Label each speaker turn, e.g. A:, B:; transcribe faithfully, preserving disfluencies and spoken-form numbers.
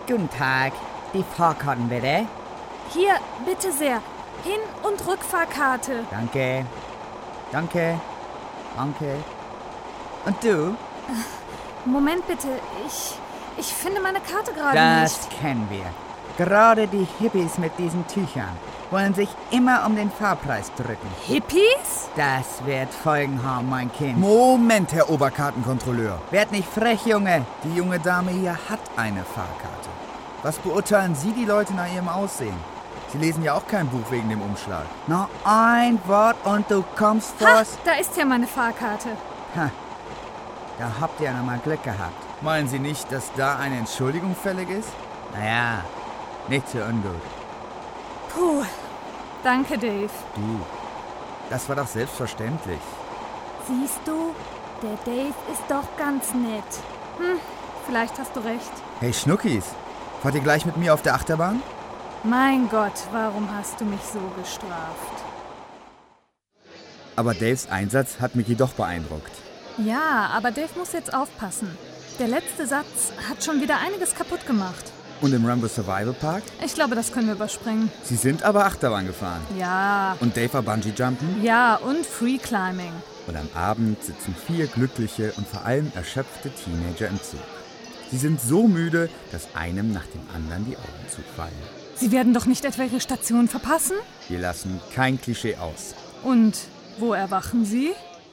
A: Guten Tag. Die Fahrkarten bitte.
B: Hier, bitte sehr. Hin- und Rückfahrkarte.
A: Danke. Danke. Danke. Und du?
B: Moment bitte, ich... Ich finde meine Karte gerade nicht.
A: Das kennen wir. Gerade die Hippies mit diesen Tüchern wollen sich immer um den Fahrpreis drücken.
B: Hippies?
A: Das wird Folgen haben, mein Kind.
C: Moment, Herr Oberkartenkontrolleur.
A: Werd nicht frech, Junge.
C: Die junge Dame hier hat eine Fahrkarte. Was beurteilen Sie die Leute nach ihrem Aussehen? Sie lesen ja auch kein Buch wegen dem Umschlag.
A: Noch ein Wort und du kommst
B: Ha,
A: vors...
B: da ist ja meine Fahrkarte.
A: Ha, da habt ihr noch mal Glück gehabt.
C: Meinen Sie nicht, dass da eine Entschuldigung fällig ist?
A: Naja, nicht so ungut.
B: Puh, danke, Dave.
C: Du, das war doch selbstverständlich.
B: Siehst du, der Dave ist doch ganz nett. Hm, vielleicht hast du recht.
C: Hey Schnuckis, fahrt ihr gleich mit mir auf der Achterbahn?
B: Mein Gott, warum hast du mich so gestraft?
C: Aber Daves Einsatz hat mich jedoch beeindruckt.
B: Ja, aber Dave muss jetzt aufpassen. Der letzte Satz hat schon wieder einiges kaputt gemacht.
C: Und im Rambo Survival Park?
B: Ich glaube, das können wir überspringen.
C: Sie sind aber Achterbahn gefahren.
B: Ja.
C: Und Dave war Bungee-Jumpen?
B: Ja, und Free Climbing.
C: Und am Abend sitzen vier glückliche und vor allem erschöpfte Teenager im Zug. Sie sind so müde, dass einem nach dem anderen die Augen zufallen.
B: Sie werden doch nicht etwa ihre Station verpassen?
C: Wir lassen kein Klischee aus.
B: Und wo erwachen Sie?